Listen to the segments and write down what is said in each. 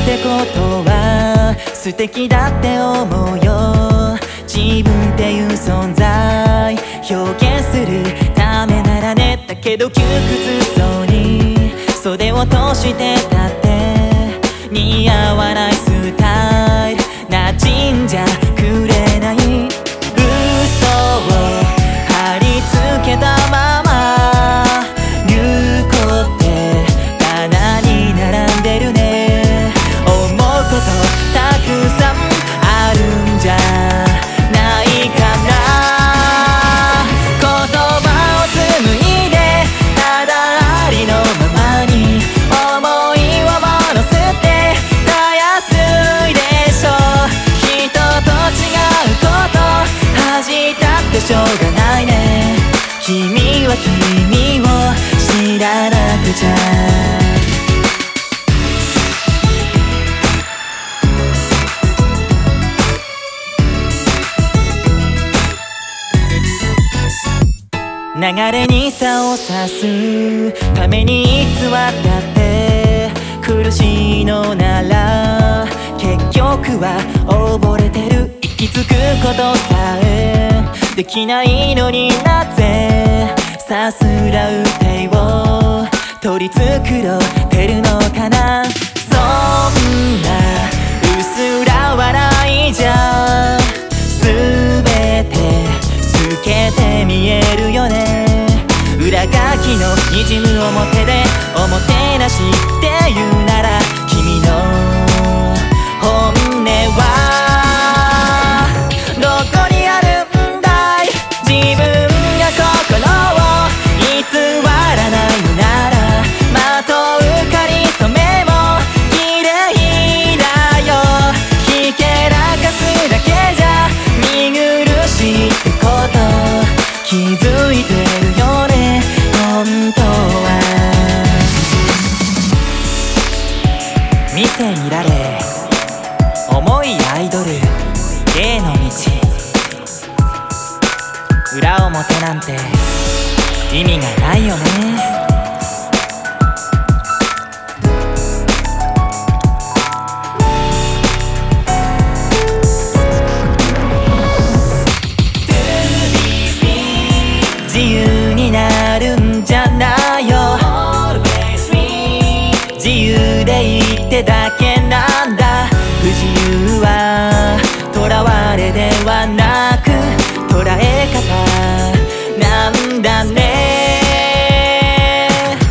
ってことは素敵だって思うよ。自分っていう存在表現するためならね。だけど窮屈そうに袖を通してたって似合わないスタイル馴染んじゃくれない。嘘を貼り付けたまま流行って棚に並んでるね。思うことたくさんあるんじゃないかな。言葉を紡いでただありのままに思いを戻すってたやすいでしょ。人と違うこと恥じたってしょうがないね。君は君を知らなくちゃ。流れに差を差すために偽ったって苦しいのなら結局は溺れてる。息つくことさえできないのになぜさすらう手を取り繕ってるのかな。そんな薄ら笑いじゃ全て透けて見えるよね。裏書きの滲む表でおもてなしって言うなら君の本音はどこにあるんだい。自分が心を偽らないのならまとうかりそめも綺麗だよ。ひけらかすだけじゃ見苦しいってこと気づいてるよね本当は。見せ見られ重いアイドル芸の道裏表なんて意味がないよね。自由になるんじゃないよ。自由でいいってだけなんだ。不自由は囚われではなく捉え方なんだね。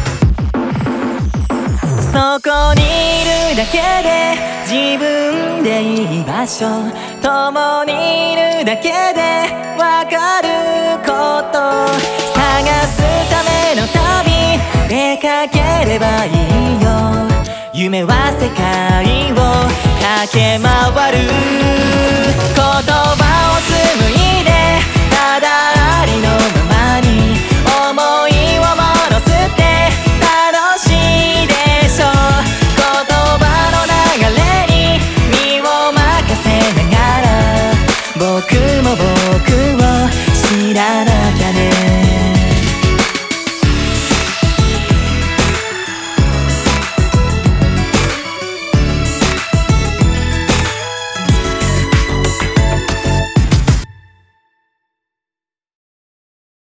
そこにいるだけで自分でいい場所共にいるだけでわかること探すための旅出かければいいよ。夢は世界を駆け回る。言葉を紡いでただありの